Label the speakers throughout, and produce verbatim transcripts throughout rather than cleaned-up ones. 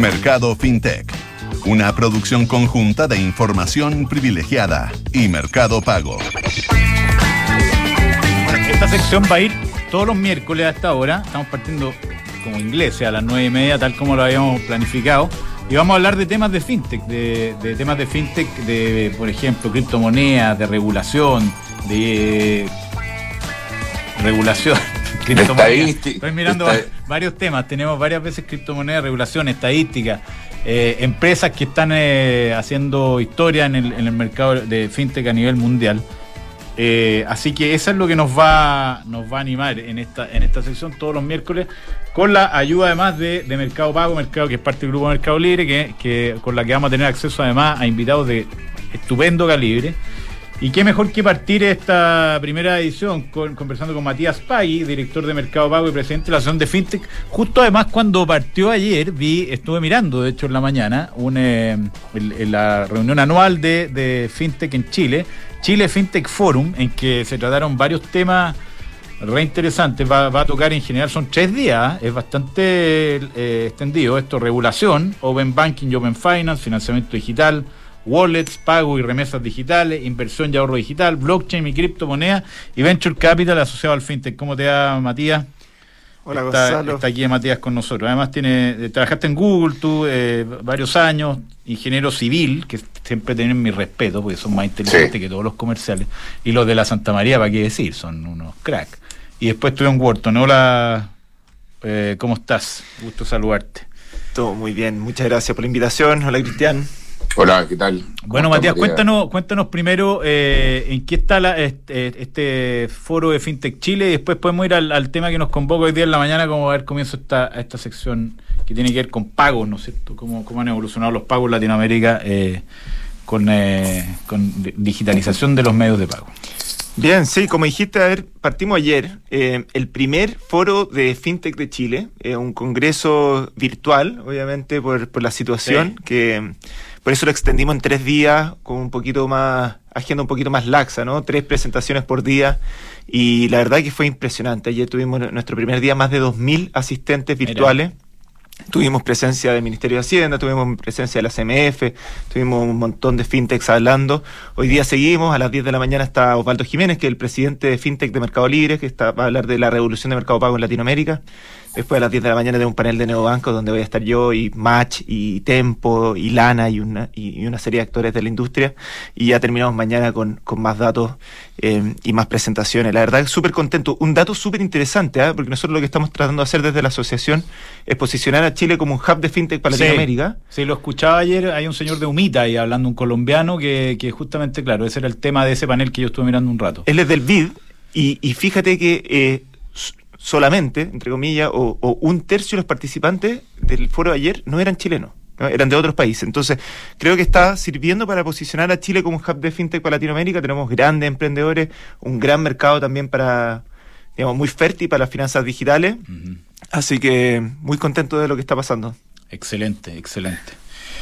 Speaker 1: Mercado FinTech, una producción conjunta de Información Privilegiada y Mercado Pago.
Speaker 2: Bueno, esta sección va a ir todos los miércoles a esta hora. Estamos partiendo como ingleses a las nueve y media, tal como lo habíamos planificado. Y vamos a hablar de temas de fintech, de, de temas de fintech, de, por ejemplo, criptomonedas, de regulación, de regulación. Estoy mirando va, varios temas. Tenemos varias veces criptomonedas, regulación, estadística, eh, empresas que están eh, haciendo historia en el, en el mercado de fintech a nivel mundial. Eh, así que eso es lo que nos va nos va a animar en esta en esta sección todos los miércoles, con la ayuda además de, de Mercado Pago, Mercado que es parte del grupo Mercado Libre, que, que con la que vamos a tener acceso además a invitados de estupendo calibre. Y qué mejor que partir esta primera edición con, conversando con Matías Pagui, director de Mercado Pago y presidente de la Asociación de Fintech. Justo además cuando partió ayer, vi, estuve mirando de hecho en la mañana, un, eh, el, el, la reunión anual de, de Fintech en Chile, Chile Fintech Forum, en que se trataron varios temas re interesantes. Va, va a tocar en general, son tres días, es bastante eh, extendido esto: regulación, Open Banking y Open Finance, financiamiento digital, wallets, pago y remesas digitales, inversión y ahorro digital, blockchain y criptomonedas, y venture capital asociado al fintech. ¿Cómo te va, Matías?
Speaker 3: Hola,
Speaker 2: está,
Speaker 3: Gonzalo. Está
Speaker 2: aquí Matías con nosotros. Además tiene, trabajaste en Google tú eh, varios años, ingeniero civil, que siempre tienen mi respeto porque son más inteligentes, sí, que todos los comerciales, y los de la Santa María, para qué decir, son unos cracks. Y después estuve en Wharton. Hola, eh, ¿cómo estás? Gusto saludarte.
Speaker 3: Todo muy bien, muchas gracias por la invitación. Hola, Cristian.
Speaker 4: Hola, ¿qué tal?
Speaker 2: Bueno, Matías, cuéntanos, cuéntanos primero eh, en qué está la, este, este foro de FinTech Chile, y después podemos ir al, al tema que nos convoca hoy día en la mañana, como a ver comienzo esta, esta sección que tiene que ver con pagos, ¿no es cierto? Cómo, cómo han evolucionado los pagos en Latinoamérica eh, con, eh, con digitalización de los medios de pago.
Speaker 3: Bien, sí, como dijiste, a ver, partimos ayer, eh, el primer foro de FinTech de Chile, eh, un congreso virtual, obviamente, por, por la situación, sí, que por eso lo extendimos en tres días, con un poquito más, agenda un poquito más laxa, ¿no? Tres presentaciones por día, y la verdad que fue impresionante. Ayer tuvimos nuestro primer día más de dos mil asistentes virtuales. Mira. Tuvimos presencia del Ministerio de Hacienda, tuvimos presencia de la C M F, tuvimos un montón de fintechs hablando. Hoy día seguimos, a las diez de la mañana está Osvaldo Jiménez, que es el presidente de Fintech de Mercado Libre, que está, va a hablar de la revolución de Mercado Pago en Latinoamérica. Después a las diez de la mañana de un panel de neobancos donde voy a estar yo y Match y Tempo y Lana y una, y una serie de actores de la industria. Y ya terminamos mañana con, con más datos eh, y más presentaciones. La verdad, súper contento. Un dato súper interesante, ¿eh? Porque nosotros lo que estamos tratando de hacer desde la asociación es posicionar a Chile como un hub de fintech para, sí, Latinoamérica.
Speaker 2: Sí, lo escuchaba ayer. Hay un señor de Humita ahí hablando, un colombiano, que, que justamente, claro, ese era el tema de ese panel que yo estuve mirando un rato.
Speaker 3: Él es del B I D y, y fíjate que eh, solamente, entre comillas, o, o un tercio de los participantes del foro de ayer no eran chilenos, ¿no? Eran de otros países. Entonces, creo que está sirviendo para posicionar a Chile como un hub de fintech para Latinoamérica. Tenemos grandes emprendedores, un gran mercado también para, digamos, muy fértil para las finanzas digitales. Uh-huh. Así que muy contento de lo que está pasando.
Speaker 2: Excelente, excelente.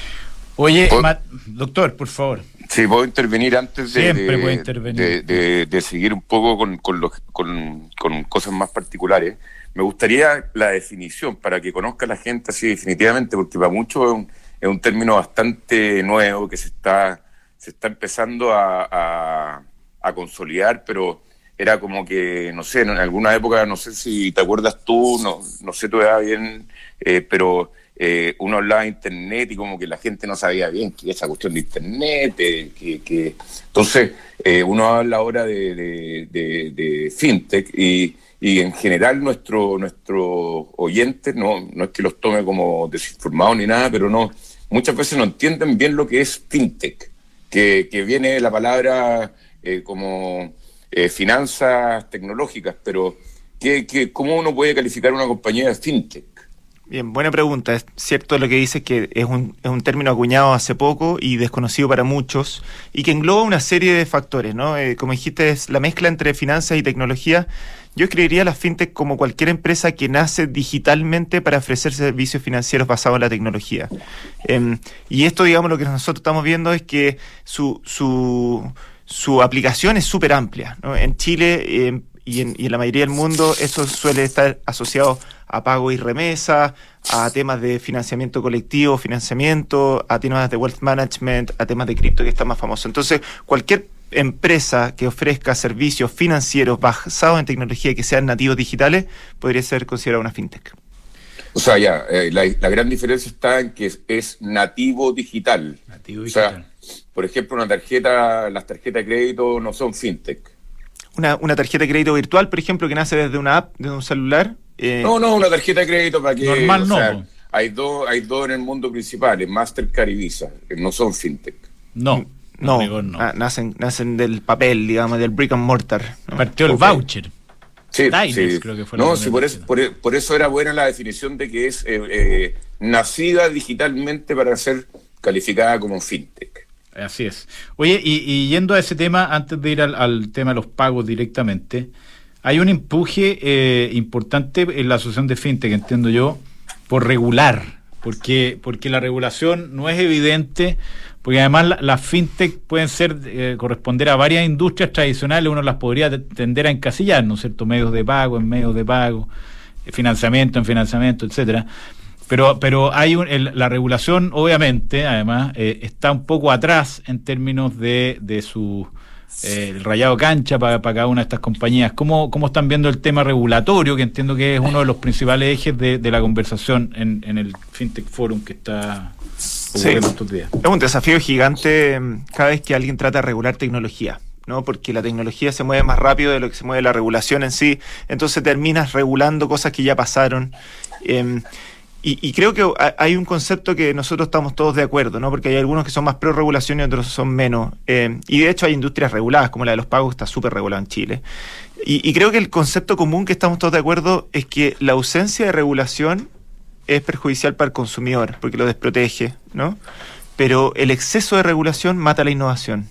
Speaker 2: Oye, Matt, doctor, por favor.
Speaker 4: Sí, puedo intervenir antes de,
Speaker 2: Siempre
Speaker 4: de,
Speaker 2: puede intervenir.
Speaker 4: de, de, de seguir un poco con, con, los, con, con cosas más particulares. Me gustaría la definición para que conozca la gente así definitivamente, porque para muchos es un, es un término bastante nuevo que se está, se está empezando a, a, a consolidar, pero era como que, no sé, en alguna época, no sé si te acuerdas tú, no, no sé tu edad bien, eh, pero... Eh, uno hablaba de internet y como que la gente no sabía bien qué es esa cuestión de internet, eh, que, que... entonces eh, uno habla ahora de, de, de, de fintech y, y en general nuestro nuestros oyentes, no, no es que los tome como desinformados ni nada, pero no, muchas veces no entienden bien lo que es fintech, que, que viene de la palabra eh, como eh, finanzas tecnológicas, pero ¿qué, qué, ¿cómo uno puede calificar una compañía de fintech?
Speaker 3: Bien, buena pregunta. Es cierto lo que dices, que es un, es un término acuñado hace poco y desconocido para muchos, y que engloba una serie de factores, ¿no? Eh, como dijiste, es la mezcla entre finanzas y tecnología. Yo escribiría a las fintech como cualquier empresa que nace digitalmente para ofrecer servicios financieros basados en la tecnología. Eh, y esto, digamos, lo que nosotros estamos viendo es que su... su Su aplicación es súper amplia, ¿no? En Chile, eh, Y en, y en la mayoría del mundo eso suele estar asociado a pago y remesa, a temas de financiamiento colectivo, financiamiento, a temas de wealth management, a temas de cripto, que está más famoso. Entonces, cualquier empresa que ofrezca servicios financieros basados en tecnología y que sean nativos digitales podría ser considerada una fintech.
Speaker 4: O sea, ya, eh, la, la gran diferencia está en que es, es nativo digital.
Speaker 2: Nativo digital.
Speaker 4: O sea, por ejemplo, una tarjeta, las tarjetas de crédito no son fintech.
Speaker 3: Una, una tarjeta de crédito virtual, por ejemplo, que nace desde una app, desde un celular.
Speaker 4: Eh... No, no, una tarjeta de crédito para que...
Speaker 2: Normal, no.
Speaker 4: Sea, hay dos hay dos en el mundo principales, Mastercard y Visa, que no son fintech.
Speaker 2: No,
Speaker 3: no, no, no. Ah, nacen, nacen del papel, digamos, del brick and mortar, ¿no?
Speaker 2: Partió el okay. voucher.
Speaker 4: Sí,
Speaker 2: Diners,
Speaker 4: sí.
Speaker 2: Creo que fue
Speaker 4: no, sí, por eso, por, por eso era buena la definición de que es eh, eh, nacida digitalmente para ser calificada como fintech.
Speaker 2: Así es. Oye, y, y yendo a ese tema, antes de ir al, al tema de los pagos directamente, hay un empuje eh, importante en la asociación de fintech, entiendo yo, por regular, porque porque la regulación no es evidente, porque además las la fintech pueden ser eh, corresponder a varias industrias tradicionales, uno las podría tender a encasillar, ¿no es cierto? Medios de pago en medios de pago, financiamiento en financiamiento, etcétera. Pero pero hay un, el, la regulación, obviamente, además, eh, está un poco atrás en términos de, de su eh, el rayado cancha para, para cada una de estas compañías. ¿Cómo, ¿Cómo están viendo el tema regulatorio, que entiendo que es uno de los principales ejes de, de la conversación en, en el FinTech Forum que está ocurriendo
Speaker 3: sí,
Speaker 2: estos días?
Speaker 3: Es un desafío gigante cada vez que alguien trata de regular tecnología, ¿no? Porque la tecnología se mueve más rápido de lo que se mueve la regulación en sí, entonces terminas regulando cosas que ya pasaron. Eh, Y, y creo que hay un concepto que nosotros estamos todos de acuerdo, ¿no? Porque hay algunos que son más pro regulación y otros son menos. Eh, y de hecho hay industrias reguladas, como la de los pagos, está súper regulada en Chile. Y, y creo que el concepto común que estamos todos de acuerdo es que la ausencia de regulación es perjudicial para el consumidor, porque lo desprotege, ¿no? Pero el exceso de regulación mata la innovación.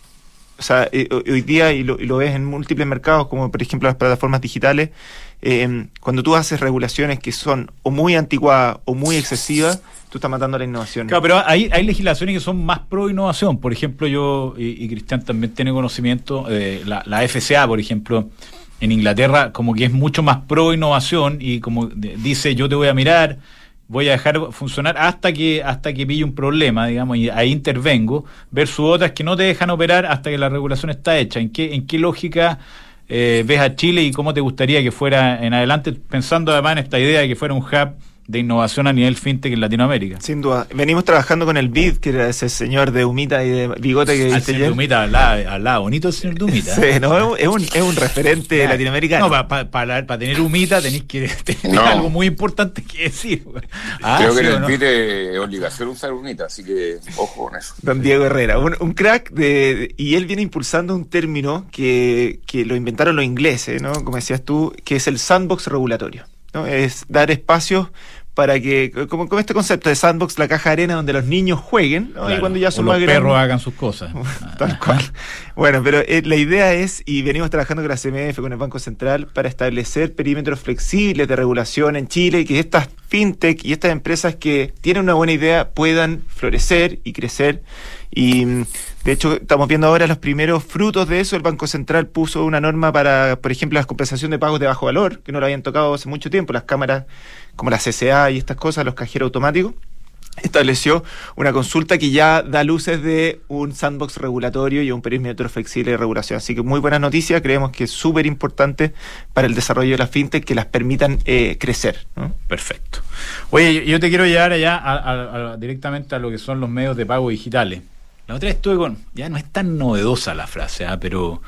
Speaker 3: O sea, hoy día, y lo, y lo ves en múltiples mercados, como por ejemplo las plataformas digitales, eh, cuando tú haces regulaciones que son o muy anticuadas o muy excesivas, tú estás matando la innovación.
Speaker 2: Claro, pero hay, hay legislaciones que son más pro innovación. Por ejemplo, yo, y, y Cristian también tiene conocimiento, eh, la, la F C A, por ejemplo, en Inglaterra, como que es mucho más pro innovación y como de, dice, yo te voy a mirar, voy a dejar funcionar hasta que hasta que pille un problema, digamos, y ahí intervengo, versus otras que no te dejan operar hasta que la regulación está hecha. ¿En qué, en qué lógica eh, ves a Chile y cómo te gustaría que fuera en adelante, pensando además en esta idea de que fuera un hub de innovación a nivel fintech en Latinoamérica?
Speaker 3: Sin duda. Venimos trabajando con el B I D, que era ese señor de humita y de bigote que
Speaker 2: dice.
Speaker 3: El
Speaker 2: señor de humita, hablaba, hablaba bonito el señor de humita.
Speaker 3: Sí, no, es un, es un referente yeah. latinoamericano.
Speaker 2: No, para pa, pa, pa tener humita tenéis que tener no. algo muy importante que decir.
Speaker 4: Ah, Creo ¿sí que en el no? B I D es obligación usar humita, así que ojo con eso.
Speaker 3: Don Diego Herrera, un, un crack, de, de, y él viene impulsando un término que, que lo inventaron los ingleses, ¿no? Como decías tú, que es el sandbox regulatorio, ¿no? Es dar espacios para que, como, como este concepto de sandbox, la caja de arena donde los niños jueguen, ¿no?
Speaker 2: Claro,
Speaker 3: y cuando ya son
Speaker 2: o
Speaker 3: más
Speaker 2: los
Speaker 3: grandes,
Speaker 2: perros hagan sus cosas.
Speaker 3: Tal cual. Bueno, pero eh, la idea es, y venimos trabajando con la C M F, con el Banco Central, para establecer perímetros flexibles de regulación en Chile, y que estas fintech y estas empresas que tienen una buena idea puedan florecer y crecer. Y de hecho estamos viendo ahora los primeros frutos de eso. El Banco Central puso una norma para, por ejemplo, la compensación de pagos de bajo valor, que no lo habían tocado hace mucho tiempo, las cámaras como la C C A y estas cosas, los cajeros automáticos. Estableció una consulta que ya da luces de un sandbox regulatorio y un perímetro flexible de regulación. Así que muy buena noticia, creemos que es súper importante para el desarrollo de las fintech que las permitan eh, crecer, ¿no?
Speaker 2: Perfecto. Oye, yo te quiero llevar allá a, a, a, directamente a lo que son los medios de pago digitales. La otra vez estuve con, ya no es tan novedosa la frase, ¿eh? Pero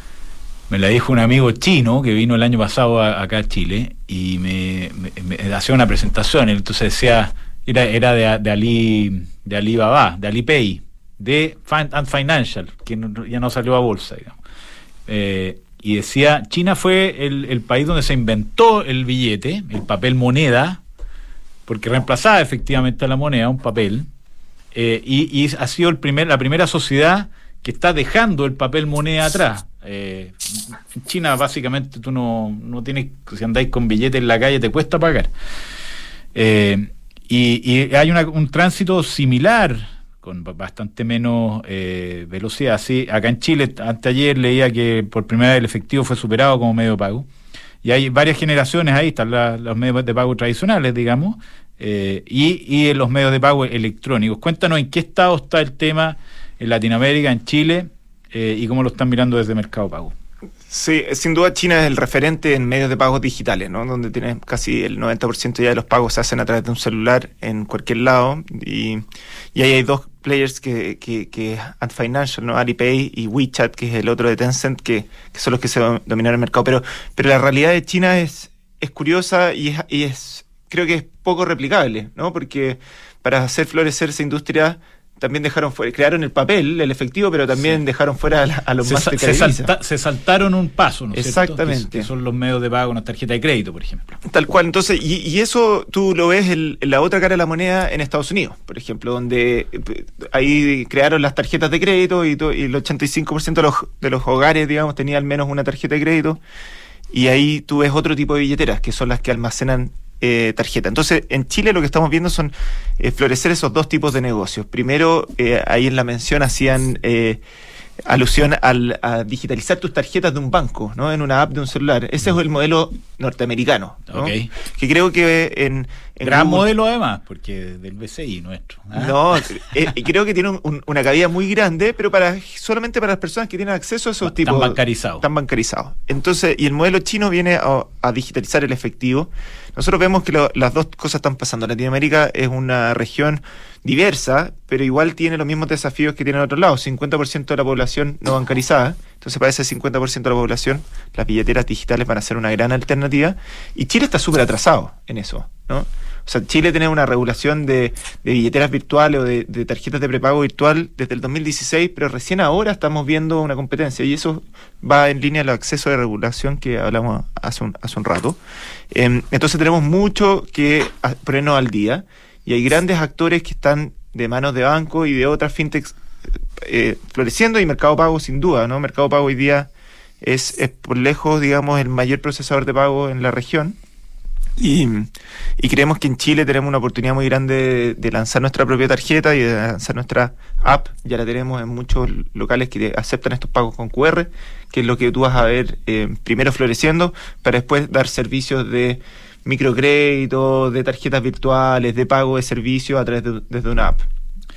Speaker 2: me la dijo un amigo chino que vino el año pasado a, acá a Chile y me, me, me hacía una presentación, entonces decía, era, era de, de Ali, de Alibaba, de Alipay, de Ant Financial, que no, ya no salió a bolsa, digamos. Eh, y decía, China fue el, el país donde se inventó el billete, el papel moneda, porque reemplazaba efectivamente a la moneda, un papel. Eh, y, y ha sido el primer, la primera sociedad que está dejando el papel moneda atrás. Eh, en China básicamente tú no, no tienes, si andáis con billetes en la calle te cuesta pagar. Eh, y, y hay una, un tránsito similar con bastante menos eh, velocidad. Sí, acá en Chile, anteayer leía que por primera vez el efectivo fue superado como medio de pago. Y hay varias generaciones ahí, están la, los medios de pago tradicionales, digamos, eh, y, y los medios de pago electrónicos. Cuéntanos en qué estado está el tema en Latinoamérica, en Chile, eh, y cómo lo están mirando desde Mercado Pago.
Speaker 3: Sí, sin duda China es el referente en medios de pagos digitales, ¿no? Donde tienes casi el noventa por ciento ya de los pagos se hacen a través de un celular en cualquier lado, y, y ahí hay dos players que, que, que Ant Financial, ¿no? Alipay y WeChat, que es el otro de Tencent, que, que son los que se dominan el mercado. Pero, pero la realidad de China es, es curiosa y es, y es, creo que es poco replicable, ¿no? Porque para hacer florecer esa industria también dejaron fuera, crearon el papel, el efectivo, pero también sí. dejaron fuera a, la, a los
Speaker 2: se,
Speaker 3: más
Speaker 2: se, salta, se saltaron un paso, ¿no es cierto?
Speaker 3: Exactamente.
Speaker 2: Que, que son los medios de pago, una tarjeta de crédito, por ejemplo.
Speaker 3: Tal cual, entonces, y, y eso tú lo ves en, en la otra cara de la moneda en Estados Unidos, por ejemplo, donde ahí crearon las tarjetas de crédito y, to, y el ochenta y cinco por ciento de los, de los hogares, digamos, tenía al menos una tarjeta de crédito, y ahí tú ves otro tipo de billeteras, que son las que almacenan Eh, tarjeta. Entonces, en Chile lo que estamos viendo son eh, florecer esos dos tipos de negocios. Primero, eh, ahí en la mención hacían eh, alusión al, a digitalizar tus tarjetas de un banco, ¿no? En una app de un celular. Ese es el modelo norteamericano, ¿no?
Speaker 2: Okay.
Speaker 3: Que creo que en... en
Speaker 2: Gran
Speaker 3: Google,
Speaker 2: modelo además, porque del B C I nuestro. ¿Ah?
Speaker 3: No, eh, creo que tiene un, un, una cabida muy grande, pero para solamente para las personas que tienen acceso a esos tipos...
Speaker 2: Están bancarizados.
Speaker 3: Están bancarizados. Entonces, y el modelo chino viene a, a digitalizar el efectivo. Nosotros vemos que lo, las dos cosas están pasando. Latinoamérica es una región diversa, pero igual tiene los mismos desafíos que tiene en otros lados. cincuenta por ciento de la población no bancarizada. Entonces, para ese cincuenta por ciento de la población, las billeteras digitales van a ser una gran alternativa. Y Chile está súper atrasado en eso, ¿no? O sea, Chile tiene una regulación de, de billeteras virtuales o de, de tarjetas de prepago virtual desde el dos mil dieciséis, pero recién ahora estamos viendo una competencia, y eso va en línea al acceso de regulación que hablamos hace un, hace un rato. Eh, entonces tenemos mucho que ponernos al día, y hay grandes actores que están de manos de banco y de otras fintechs eh, floreciendo, y Mercado Pago sin duda, ¿no? Mercado Pago hoy día es, es por lejos, digamos, el mayor procesador de pago en la región. Y, y creemos que en Chile tenemos una oportunidad muy grande de, de lanzar nuestra propia tarjeta y de lanzar nuestra app. Ya la tenemos en muchos locales que aceptan estos pagos con Q R, que es lo que tú vas a ver eh, primero floreciendo, para después dar servicios de microcrédito, de tarjetas virtuales, de pago de servicios a través de desde una app.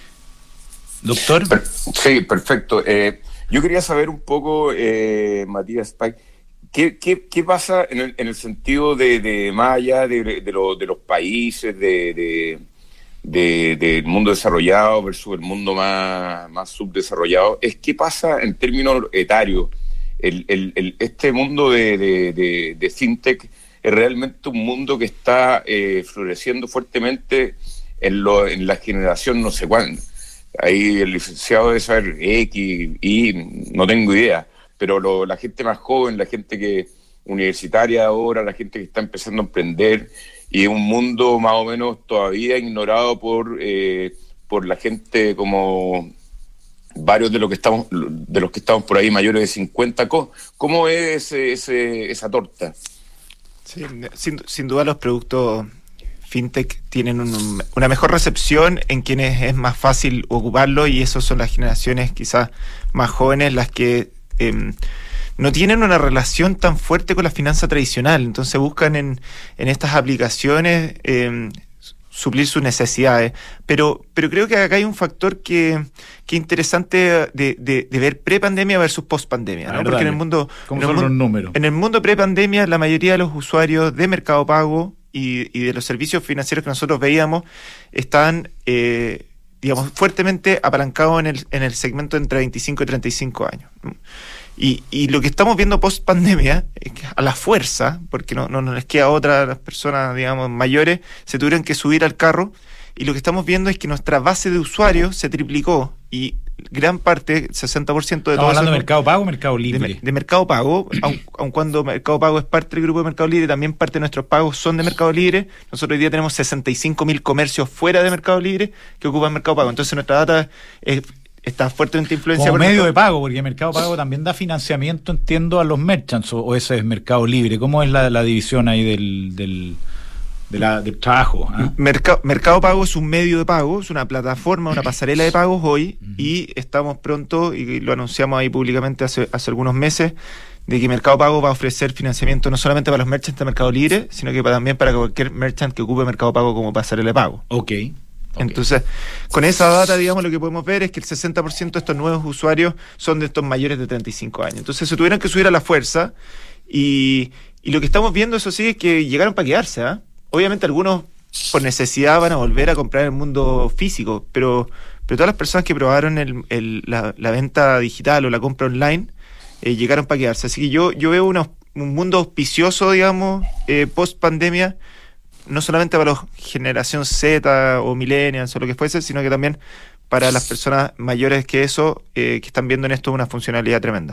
Speaker 2: Doctor.
Speaker 4: Sí, perfecto. Eh, yo quería saber un poco, eh, Matías Pay, ¿Qué, qué, ¿Qué pasa en el, en el sentido de, de más allá de, de, lo, de los países, de, de, de, del mundo desarrollado versus el mundo más, más subdesarrollado? Es qué pasa en términos etarios. El, el, el, este mundo de, de, de, de fintech es realmente un mundo que está eh, floreciendo fuertemente en, lo, en la generación no sé cuándo. Ahí el licenciado debe saber X, Y, no tengo idea. Pero lo, la gente más joven, la gente que universitaria ahora, la gente que está empezando a emprender, y un mundo más o menos todavía ignorado por eh, por la gente como varios de los que estamos de los que estamos por ahí mayores de cincuenta. ¿Cómo, cómo es ese, ese, esa torta?
Speaker 3: Sí, sin, sin duda los productos fintech tienen un, una mejor recepción en quienes es más fácil ocuparlo, y esos son las generaciones quizás más jóvenes, las que Eh, no tienen una relación tan fuerte con la finanza tradicional, entonces buscan en, en estas aplicaciones eh, suplir sus necesidades. Pero, pero creo que acá hay un factor que, que es interesante de, de, de ver pre-pandemia versus post-pandemia, ¿no? Porque en el mundo,
Speaker 2: ¿cómo
Speaker 3: en
Speaker 2: son
Speaker 3: el
Speaker 2: los números?
Speaker 3: En el mundo pre-pandemia, la mayoría de los usuarios de Mercado Pago y, y de los servicios financieros que nosotros veíamos están eh, digamos, fuertemente apalancado en el, en el segmento entre veinticinco y treinta y cinco años. Y, y lo que estamos viendo post pandemia, es que a la fuerza, porque no, no, no les queda otra, las personas, digamos, mayores, se tuvieron que subir al carro, y lo que estamos viendo es que nuestra base de usuarios se triplicó, y gran parte, sesenta por ciento de todo.
Speaker 2: ¿Estamos hablando de Mercado Pago o Mercado Libre?
Speaker 3: De, de Mercado Pago, aun, aun cuando Mercado Pago es parte del grupo de Mercado Libre, también parte de nuestros pagos son de Mercado Libre. Nosotros hoy día tenemos sesenta y cinco mil comercios fuera de Mercado Libre que ocupan Mercado Pago. Entonces nuestra data es, está fuertemente influenciada
Speaker 2: como
Speaker 3: por
Speaker 2: medio
Speaker 3: Mercado.
Speaker 2: de pago, porque Mercado Pago también da financiamiento, entiendo, a los merchants, o, o ese es Mercado Libre. ¿Cómo es la, la división ahí del, del de la, del trabajo. ¿eh?
Speaker 3: Mercado, Mercado Pago es un medio de pago, es una plataforma, una pasarela de pagos hoy, uh-huh. y estamos pronto, y lo anunciamos ahí públicamente hace, hace algunos meses, de que Mercado Pago va a ofrecer financiamiento no solamente para los merchants de Mercado Libre, sino que para, también para cualquier merchant que ocupe Mercado Pago como pasarela de pago.
Speaker 2: Ok. Okay.
Speaker 3: Entonces, con esa data, digamos, lo que podemos ver es que el sesenta por ciento de estos nuevos usuarios son de estos mayores de treinta y cinco años. Entonces, se tuvieron que subir a la fuerza y, y lo que estamos viendo, eso sí, es que llegaron para quedarse. ¿eh? Obviamente, algunos por necesidad van a volver a comprar en el mundo físico, pero, pero todas las personas que probaron el, el, la, la venta digital o la compra online eh, llegaron para quedarse. Así que yo, yo veo una, un mundo auspicioso, digamos, eh, post pandemia, no solamente para los generación Z o millennials o lo que fuese, sino que también para las personas mayores que eso, eh, que están viendo en esto una funcionalidad tremenda.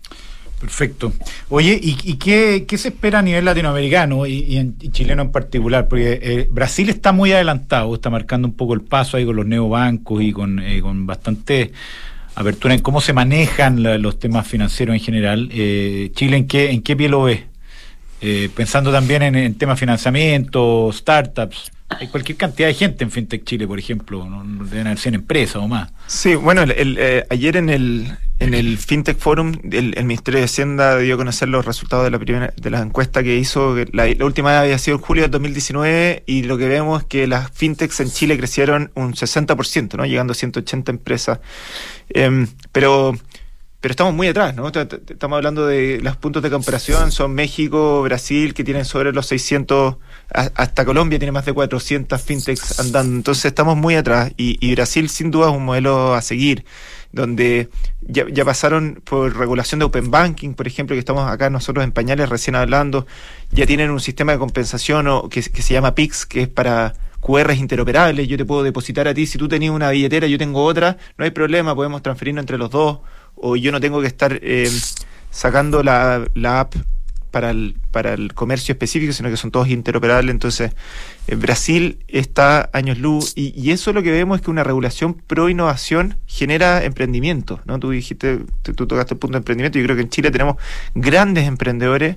Speaker 2: Perfecto. Oye, ¿y, y qué, qué se espera a nivel latinoamericano y, y, en, y chileno en particular? Porque eh, Brasil está muy adelantado, está marcando un poco el paso ahí con los neobancos y con, eh, con bastante apertura en cómo se manejan la, los temas financieros en general. Eh, Chile, ¿en qué, en qué pie lo ves? Eh, pensando también en, en temas de financiamiento, startups. Hay cualquier cantidad de gente en FinTech Chile, por ejemplo, no, no deben haber cien empresas o más.
Speaker 3: Sí, bueno, el, el, eh, ayer en el en el FinTech Forum el, el Ministerio de Hacienda dio a conocer los resultados de la primera de la encuesta que hizo. La, la última vez había sido en julio de dos mil diecinueve y lo que vemos es que las FinTechs en Chile crecieron un sesenta por ciento, ¿no? Llegando a ciento ochenta empresas. Eh, pero... Pero estamos muy atrás, ¿no? Estamos hablando de los puntos de comparación, son México, Brasil, que tienen sobre los seiscientos, hasta Colombia tiene más de cuatrocientas fintechs andando, entonces estamos muy atrás, y, y Brasil sin duda es un modelo a seguir, donde ya, ya pasaron por regulación de Open Banking, por ejemplo, que estamos acá nosotros en pañales recién hablando, ya tienen un sistema de compensación o, que, que se llama P I X, que es para Q Rs interoperables, yo te puedo depositar a ti, si tú tenías una billetera y yo tengo otra, no hay problema, podemos transferirnos entre los dos, o yo no tengo que estar eh, sacando la, la app para el, para el comercio específico, sino que son todos interoperables. Entonces, eh, Brasil está años luz, y, y eso lo que vemos es que una regulación pro innovación genera emprendimiento, ¿no? Tú dijiste, tú, tú tocaste el punto de emprendimiento, y yo creo que en Chile tenemos grandes emprendedores,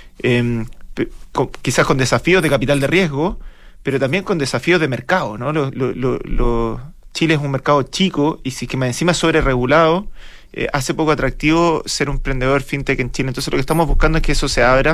Speaker 3: eh, con, quizás con desafíos de capital de riesgo, pero también con desafíos de mercado, ¿no? Lo, lo, lo, lo, Chile es un mercado chico, y si es que más encima sobre regulado, Eh, hace poco atractivo ser un emprendedor fintech en Chile. Entonces lo que estamos buscando es que eso se abra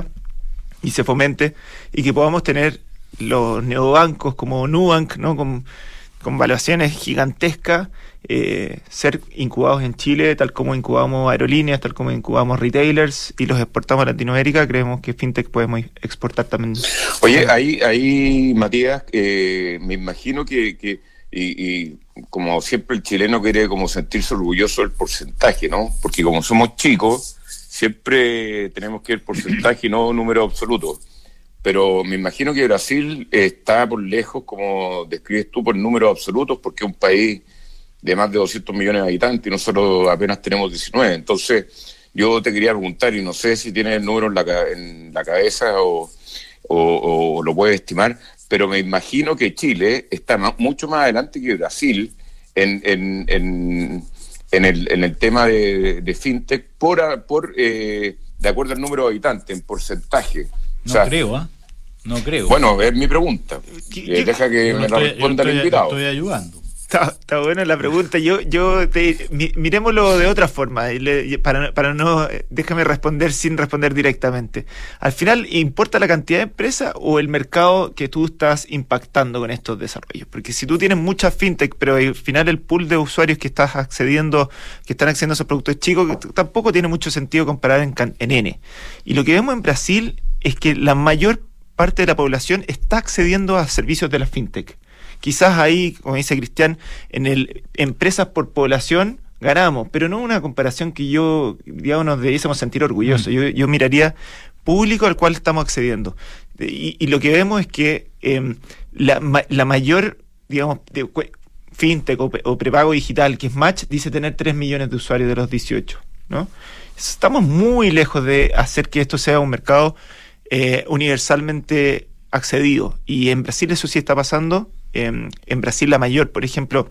Speaker 3: y se fomente, y que podamos tener los neobancos como Nubank, ¿no? con, con valuaciones gigantescas, eh, ser incubados en Chile, tal como incubamos aerolíneas, tal como incubamos retailers y los exportamos a Latinoamérica. Creemos que fintech podemos exportar también.
Speaker 4: Oye, ahí, ahí Matías, eh, me imagino que, que y, y como siempre el chileno quiere como sentirse orgulloso del porcentaje, ¿no? Porque como somos chicos, siempre tenemos que ir porcentaje y no número absoluto. Pero me imagino que Brasil está por lejos, como describes tú, por números absolutos, porque es un país de más de doscientos millones de habitantes y nosotros apenas tenemos diecinueve. Entonces, yo te quería preguntar, y no sé si tienes el número en la, en la cabeza o, o, o lo puedes estimar, pero me imagino que Chile está más, mucho más adelante que Brasil en, en, en, en, el, en el tema de, de fintech, por, por eh, de acuerdo al número de habitantes, en porcentaje.
Speaker 2: No o sea, creo, ¿ah? ¿eh? No creo.
Speaker 4: Bueno, es mi pregunta. Eh, deja que me la responda el invitado.
Speaker 2: Estoy ayudando.
Speaker 3: Está, está buena la pregunta. Yo, yo te, mi, miremoslo de otra forma, y le, para, para no, déjame responder sin responder directamente. Al final, ¿importa la cantidad de empresas o el mercado que tú estás impactando con estos desarrollos? Porque si tú tienes muchas fintech, pero al final el pool de usuarios que estás accediendo, que están accediendo a esos productos es chico, tampoco tiene mucho sentido comparar en, en N. Y lo que vemos en Brasil es que la mayor parte de la población está accediendo a servicios de la fintech. Quizás ahí, como dice Cristian, en el empresas por población ganamos, pero no una comparación que yo, digamos, nos debiésemos sentir orgullosos. Mm. Yo, yo miraría público al cual estamos accediendo. Y, y lo que vemos es que eh, la, la mayor, digamos, de, fintech o, o prepago digital, que es Match, dice tener tres millones de usuarios de los dieciocho, ¿no? Estamos muy lejos de hacer que esto sea un mercado eh, universalmente accedido. Y en Brasil eso sí está pasando. Eh, en Brasil la mayor, por ejemplo,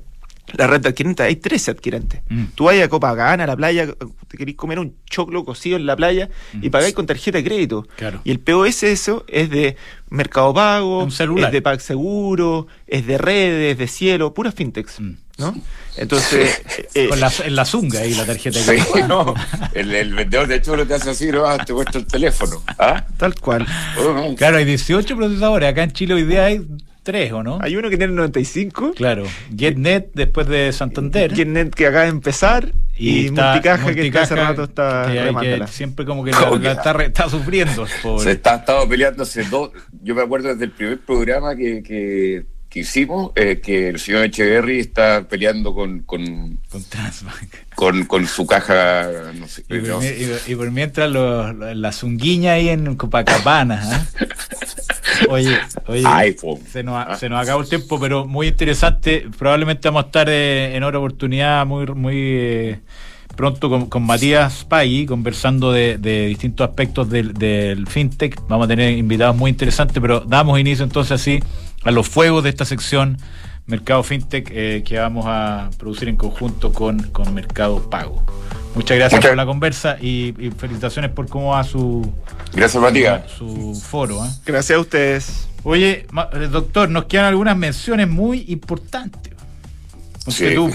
Speaker 3: la red de adquirentes, hay trece adquirentes. Mm. Tú vas a Copacabana, a la playa, te querés comer un choclo cocido en la playa mm. y pagáis con tarjeta de crédito.
Speaker 2: Claro.
Speaker 3: Y el P O S eso es de Mercado Pago, es de PagSeguro, es de redes, de Cielo, puras fintechs. Mm. ¿No? Entonces
Speaker 2: eh, con la, en la zunga ahí la tarjeta de crédito.
Speaker 4: Sí, no, el, el vendedor de choclo te hace así, no, te muestra el teléfono. ¿Ah?
Speaker 3: Tal cual.
Speaker 2: Oh, no. Claro, hay dieciocho procesadores. Acá en Chile hoy día hay tres, ¿o no?
Speaker 3: Hay uno que tiene noventa y cinco.
Speaker 2: Claro. GetNet después de Santander.
Speaker 3: GetNet que acaba de empezar. Y, y está, multicaja, multicaja que está hace rato está
Speaker 2: que, que siempre como que la, la está, está sufriendo. Por...
Speaker 4: Se está estado peleando hace dos. Yo me acuerdo desde el primer programa que, que, que hicimos, eh, que el señor Echeverry está peleando con con,
Speaker 2: con Transbank.
Speaker 4: Con, con su caja, no sé.
Speaker 2: Y, por, y, y por mientras los, los, la zunguiña ahí en Copacabana. ¿eh? Oye, oye se, nos, ah. se nos acabó el tiempo, pero muy interesante. Probablemente vamos a estar eh, en otra oportunidad muy muy eh, pronto con, con Matías Paggi, conversando de, de distintos aspectos del, del fintech. Vamos a tener invitados muy interesantes, pero damos inicio entonces así a los fuegos de esta sección Mercado Fintech eh, que vamos a producir en conjunto con, con Mercado Pago. Muchas gracias Muchas. por la conversa y, y felicitaciones por cómo va su
Speaker 4: gracias Matías
Speaker 2: su foro. ¿eh?
Speaker 3: Gracias a ustedes.
Speaker 2: Oye, doctor, nos quedan algunas menciones muy importantes.
Speaker 4: Sí.
Speaker 2: Tú